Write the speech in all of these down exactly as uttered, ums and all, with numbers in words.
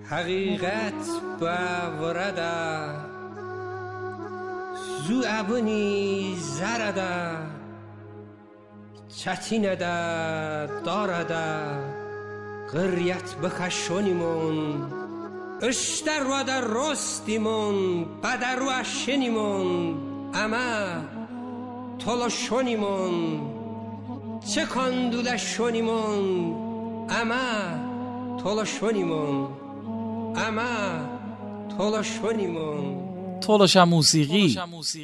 حقیقت باورده زو ابونی زرده چتینه ده دارده قریت بخشونیمون اشتر و در رستیمون بدر و اشنیمون اما تلاشونیمون چه کندوله شونیمون اما تلاشونیمون اما تلاشونیمون تلاش موسیقی.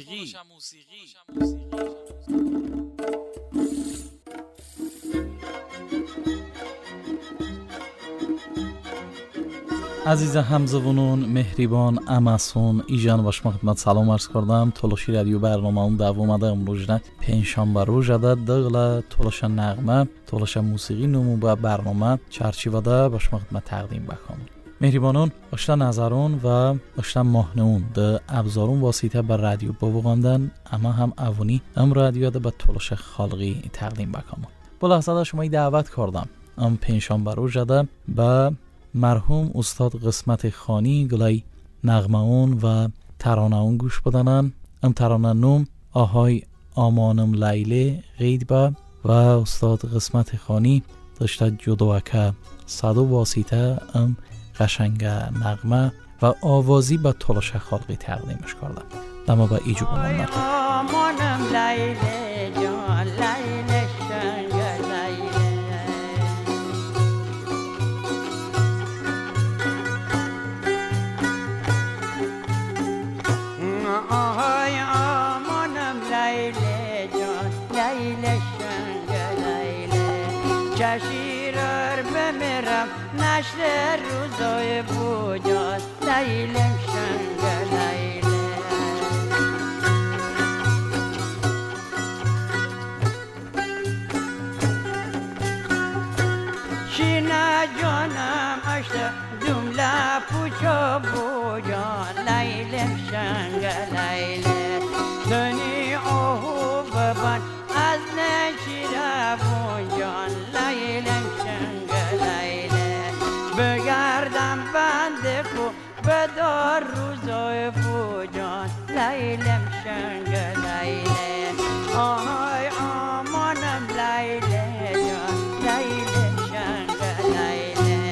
عزیز همزبانان مهربان اماسون ایجان باش خدمت سلام عرض کردم. تلاشی رادیو برنامه اون دوام ده امروز نه پنجشنبه روز ده دغلا تلاش نغمه تلاش موسیقی نمو با برنامه چارچوبه ده باش خدمت تقدیم بکنم. مهربانان اشتا نظرون و اشتا ماهنون ده ابزارون واسطه بر رادیو بوغاندن اما هم اوونی ام رادیو ده به تلاش خالقی تقدیم بکنم. با لحظه شما دعوت کردم ام پنجشنبه روز ده به مرحوم استاد قسمت خانی گلای نغمه اون و ترانه اون گوش بدنن. ام ترانه نوم آهای آمانم لیله غید با و استاد قسمت خانی داشته جدوکه صدو واسطه ام قشنگ نغمه و آوازی با تلاش خالقی تقدیمش کردم. دما با ایجو بمانم. آمانم لیله جان لیله شنگ آهای آمانم لیله جان لیله شنگ لیله چشیرار بمیرم نشر روزای بوجان لیله شنگ لیله شینا جانم اشته جمله پوچو بوجان لیله شنگ لیله دنی آهو ببان از نشیره بوجان لیله شنگ لیله بگردم بنده کو بدار روزای بوجان لیله شنگ لیله آهای آمانم لیله جان لیله شنگ لیله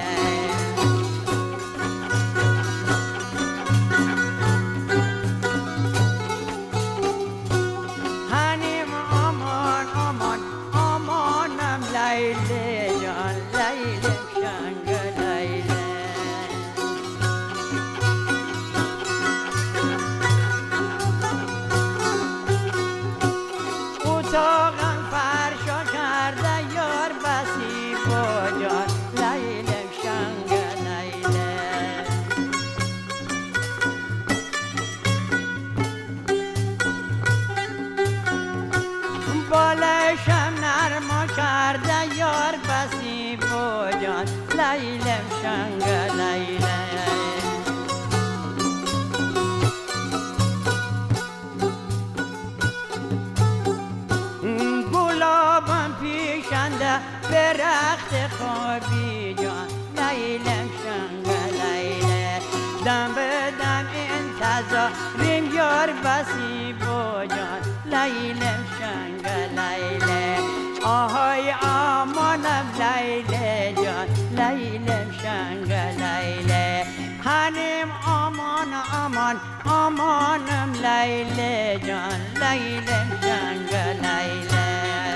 هنیم آمان آمان آمانم لیله جان لیله شنگ لیله اتاقم فرشا کرده یار بسی باجان لیله شنگ لیله بالشم نرما کرده یار بسی باجان لیله شنگ لیله گلابم پیشنده برخت خوابی جان لیله شنگ لیله دم به دم انتظاریم یار بسی باجان لیله شنگ لیله آهای آمانم لیله جان لیله شنگ لیله هنیم آمان آمان آمانم لیله جان لیله شنگ لیله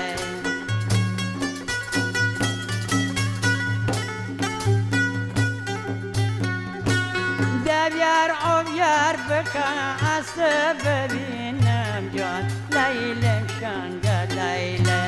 دویر آویر بکن است ببینم جان لیله شنگ لیله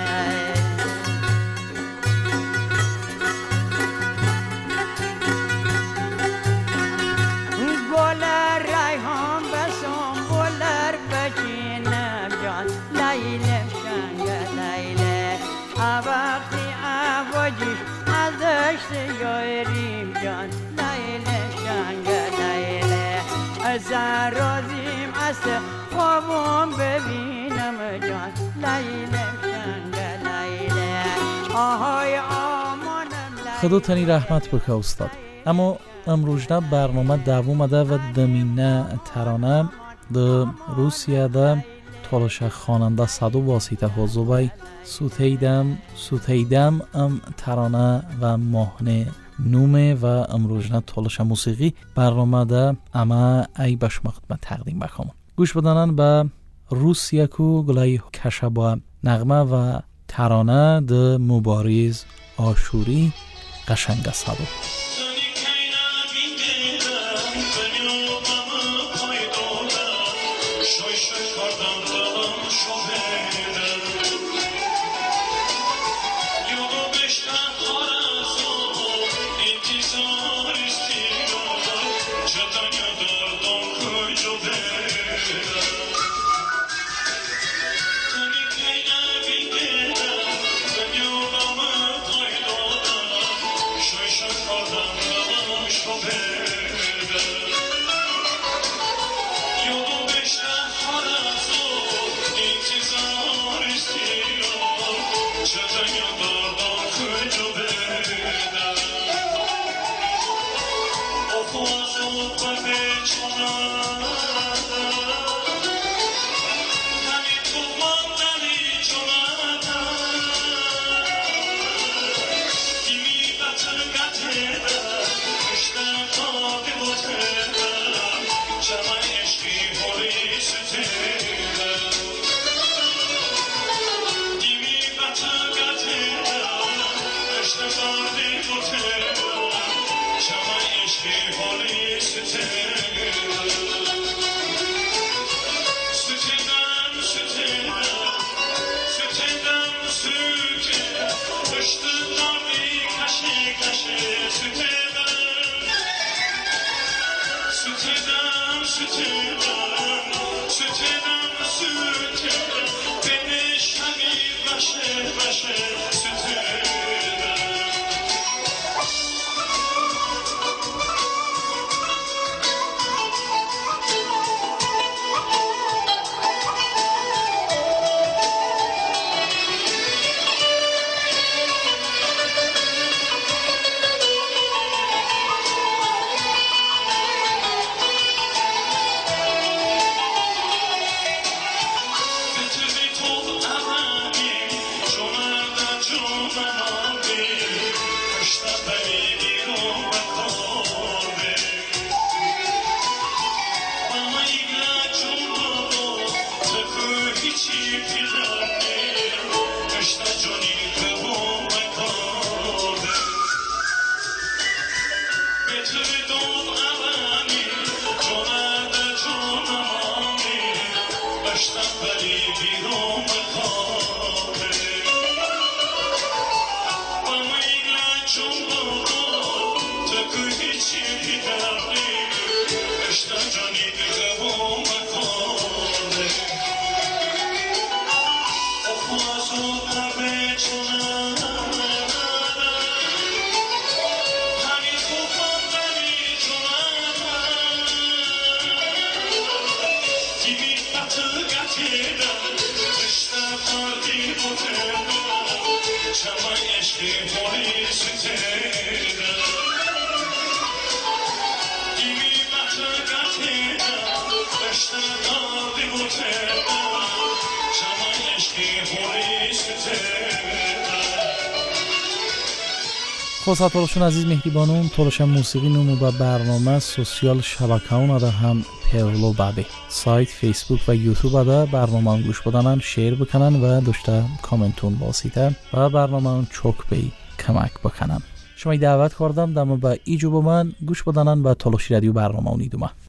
گلر ریحان بسام گلر بچینم جان لیله شنگ لیله وقتی عواجیش از دشت یاریم جان لیله شنگ لیله از رازیم است خوابم ببینم جان لیله شنگ لیله آهای آمانم خدا تنی رحمت بکه استاد. اما امروزنا برنامه دوام ده و دمینه ترانه ده روسیه ده تولش خواننده صدو واسطه حضوبی سوتیدم سوتیدم ام ترانه و ماهنه نومه و امروزنا تولش موسیقی برنامه ده اما ای بشما خدمت تقدیم بکنم. گوش بدانن به روسیه کو گلای کشبا نغمه و ترانه ده مبارز آشوری قشنگ صدو. خواست تولشون عزیز مهربانون تولش موسیقی نمو با برنامه سوسیال شبکه‌ون ده هم پیرلو بابی سایت فیسبوک و یوتیوب ده برنامه گوش بدنن شیر بکنن و داشته کامنتون باسیده و برنامه چوک بی کمک بکنن. شما دعوت کردم دم با ایجو با من گوش بدنن و تولشی رادیو برنامه اونیدومه.